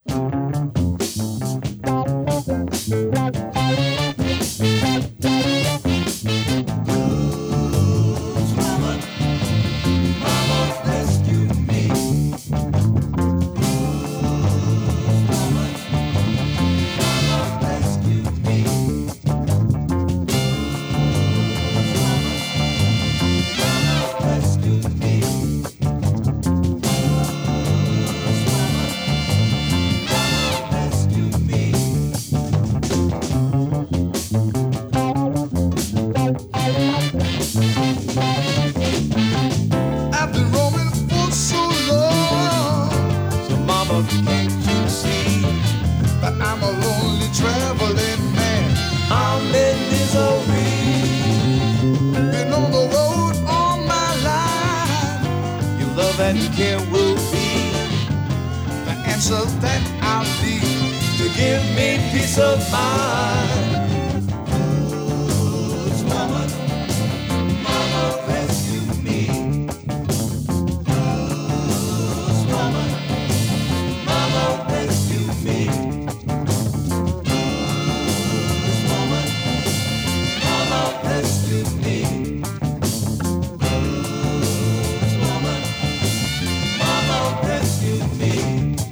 I've been roaming for so long, So mama, can't you see but I'm a lonely traveling man. I'm in misery? Been on the road all my life. Your love and care will be The answer that I'll need to give me peace of mind.